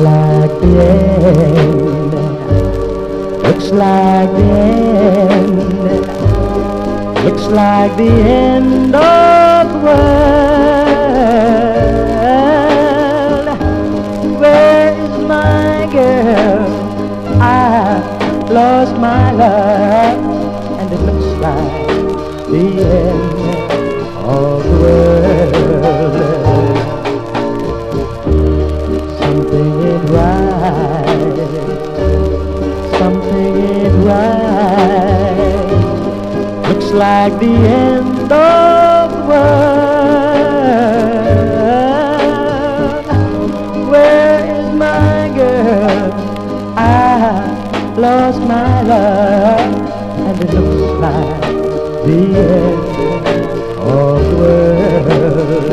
like the end. Looks like the end. Looks like the end of the world. Where is my girl? I lost my love, and it looks like the end of the world. Something ain't right. Something ain't right. Looks like the end of the world. Where is my girl? I lost my love, and it looks like the end of the world.